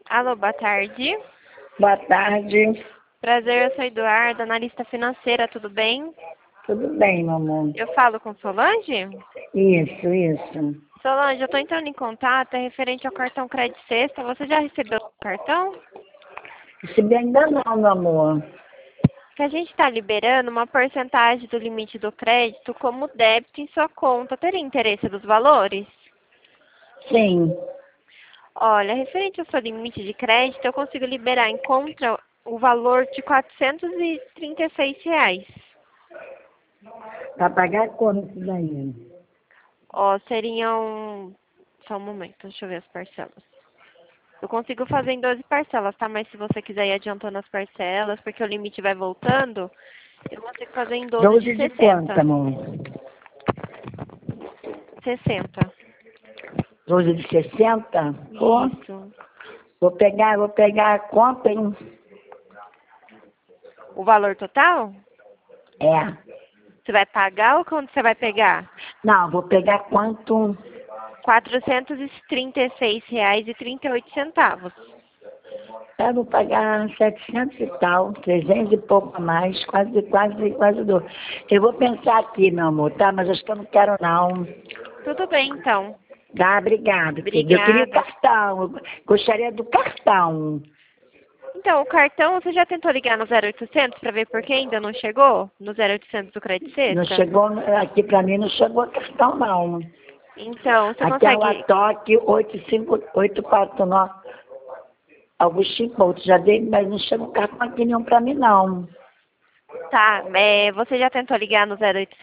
Alô, boa tarde. Boa tarde. Prazer, eu sou Eduardo, analista financeira, tudo bem? Tudo bem, meu amor? Eu falo com Solange? Isso. Solange, eu estou entrando em contato, é referente ao cartão Crédito Sexta. Você já recebeu o cartão? Recebi ainda não, meu amor. Que a gente está liberando uma porcentagem do limite do crédito como débito em sua conta. Teria interesse dos valores? Sim. Olha, referente ao seu limite de crédito, eu consigo liberar em conta o valor de R$ 436. Pra pagar quanto isso daí? Ó, seriam... Só um momento, deixa eu ver as parcelas. Eu consigo fazer em 12 parcelas, tá? Mas se você quiser ir adiantando as parcelas, porque o limite vai voltando, eu consigo fazer em 12 de 12 de quanto, 60. amor? 60. 12 de 60? Pô, Isso. vou pegar a conta, hein? O valor total? É. Você vai pagar ou quando você vai pegar? Não, vou pegar quanto? R$ 436,38. Eu vou pagar 700 e tal, 300 e pouco a mais, quase dois. Eu vou pensar aqui, meu amor, tá? Mas acho que eu não quero, não. Tudo bem, então. Tá, obrigado, querida. Eu queria o Obrigada. cartão, eu gostaria do cartão. Então, o cartão, você já tentou ligar no 0800 para ver por que ainda não chegou? No 0800 do Crédito Não Sexta? chegou, aqui pra mim não chegou cartão, não. Então, você Aqui é o consegue... Atoque 85849, Agostinho Couto. Já dei, mas não chegou cartão aqui nenhum pra mim, não. Tá, você já tentou ligar no 0800?